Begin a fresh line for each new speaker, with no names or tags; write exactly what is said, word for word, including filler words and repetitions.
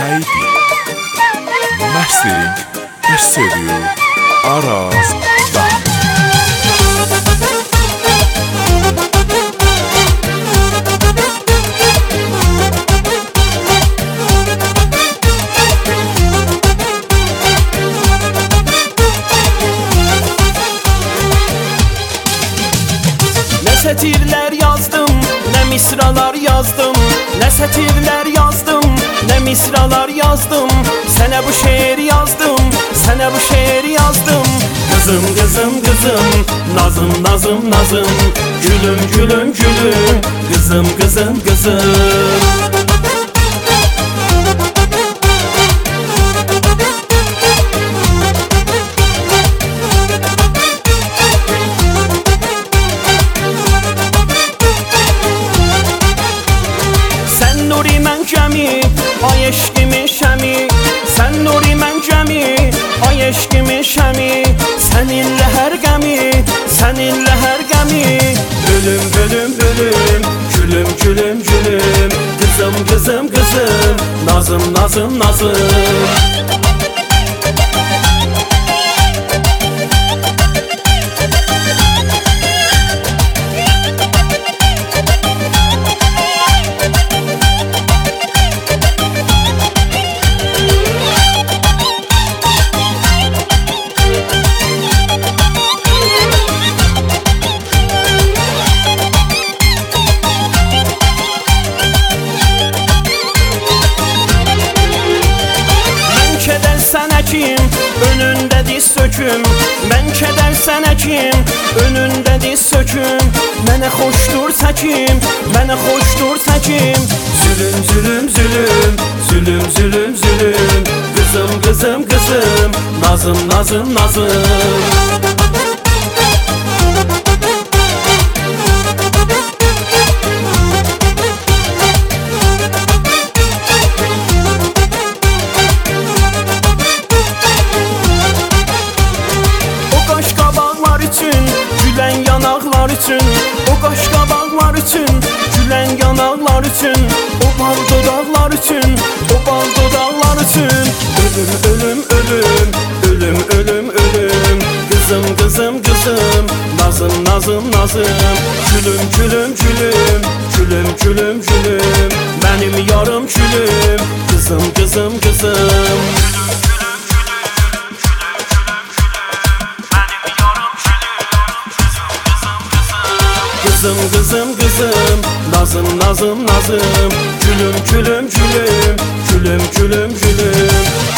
Heidi, mastering Studio Aras Band.
Ne setirler yazdım, ne misralar yazdım. Ne setirler yazdım, ne misralar yazdım. Sana bu şiir yazdım, sana bu şiir yazdım. Kızım kızım kızım, nazım nazım nazım. Gülüm gülüm gülüm, kızım kızım kızım. Ay eşkimin şəmi, sən nuri mən cəmi. Ay eşkimin şəmi, səninlə hər qəmi, səninlə hər qəmi. Ölüm, ölüm, ölüm, gülüm, gülüm, gülüm. Kızım, kızım, kızım, nazım, nazım, nazım. Önündə diz söküm, mən kədər sənə kim? Önündə diz söküm, mənə xoşdur səkim, mənə xoşdur səkim. Zülüm, zülüm, zülüm, zülüm, zülüm, zülüm. Qızım, qızım, qızım, nazım, nazım, nazım. O qaş qabaqlar üçün, gülən yanaqlar üçün. O bal dodaqlar üçün, o bal dodaqlar üçün. Ölüm, ölüm, ölüm, ölüm, ölüm, ölüm. Kızım, kızım, kızım, nazım, nazım, nazım. Gülüm, gülüm, gülüm, gülüm, gülüm, gülüm. Benim yarım gülüm, kızım, kızım, kızım. Kızım, kızım, kızım, nazım, nazım, nazım. Gülüm, gülüm, gülüm, gülüm, gülüm, gülüm.